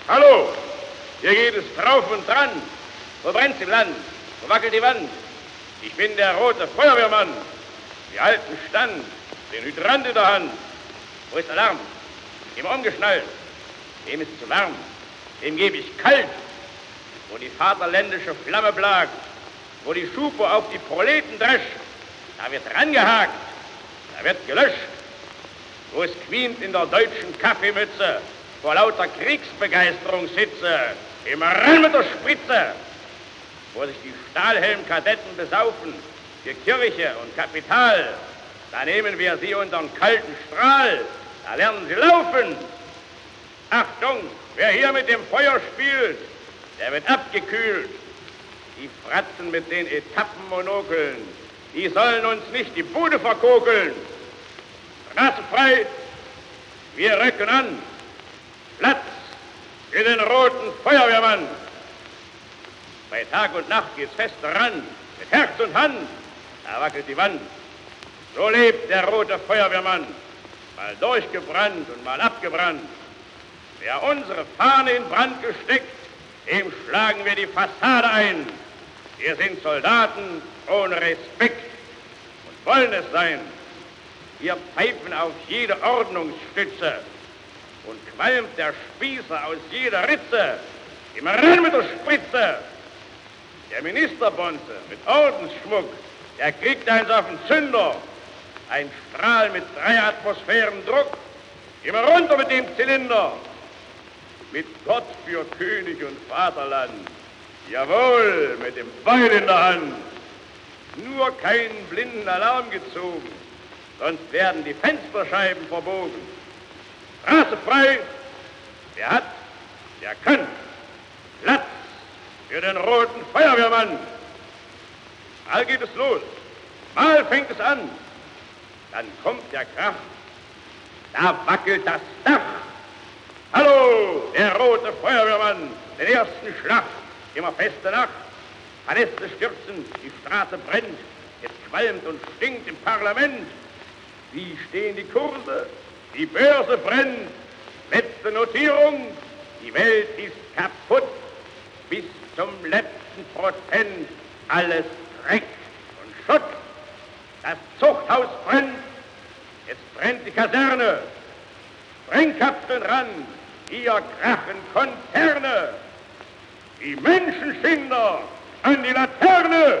Hallo, hier geht es drauf und dran. Wo brennt's im Land? Wo wackelt die Wand? Ich bin der rote Feuerwehrmann. Wir halten Stand, den Hydrant in der Hand. Wo ist Alarm? Immer umgeschnallt. Dem ist zu warm, dem gebe ich kalt. Wo die vaterländische Flamme blagt, wo die Schupo auf die Proleten drescht, da wird rangehakt, da wird gelöscht. Wo es quient in der deutschen Kaffeemütze, vor lauter Kriegsbegeisterung sitze, immer ran mit der Spritze. Wo sich die Stahlhelm-Kadetten besaufen, für Kirche und Kapital, da nehmen wir sie untern kalten Strahl, da lernen sie laufen. Achtung, wer hier mit dem Feuer spielt, der wird abgekühlt. Die Fratzen mit den Etappenmonokeln, die sollen uns nicht die Bude verkokeln. Straße frei, wir rücken an. Platz für den roten Feuerwehrmann. Bei Tag und Nacht geht's fest ran, mit Herz und Hand, da wackelt die Wand. So lebt der rote Feuerwehrmann, mal durchgebrannt und mal abgebrannt. Wer unsere Fahne in Brand gesteckt, dem schlagen wir die Fassade ein. Wir sind Soldaten ohne Respekt und wollen es sein. Wir pfeifen auf jede Ordnungsstütze und qualmt der Spießer aus jeder Ritze. Immer ran mit der Spritze. Der Ministerbonze mit Ordensschmuck, der kriegt eins auf den Zünder. Ein Strahl mit 3 Atmosphären Druck. Immer runter mit dem Zylinder. Mit Gott für König und Vaterland. Jawohl, mit dem Beil in der Hand. Nur keinen blinden Alarm gezogen, sonst werden die Fensterscheiben verbogen. Straße frei, wer hat, der kann. Platz für den roten Feuerwehrmann. Mal geht es los, mal fängt es an. Dann kommt der Krach, da wackelt das Dach. Hallo, der rote Feuerwehrmann, den ersten Schlag, immer feste Nacht. Paläste stürzen, die Straße brennt, es qualmt und stinkt im Parlament. Wie stehen die Kurse? Die Börse brennt. Letzte Notierung, die Welt ist kaputt. Bis zum letzten Prozent alles Dreck und Schutt. Das Zuchthaus brennt, es brennt die Kaserne. Sprengkapseln ran, hier krachen Konzerne. Die Menschenschinder an die Laterne.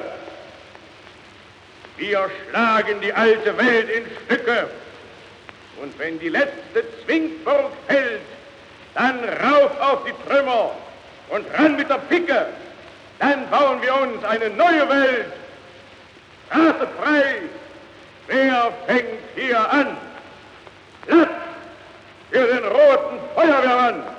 Wir schlagen die alte Welt in Stücke. Und wenn die letzte Zwingburg fällt, dann rauf auf die Trümmer und ran mit der Picke. Dann bauen wir uns eine neue Welt. Straße frei, wer fängt hier an? Platz für den roten Feuerwehrmann.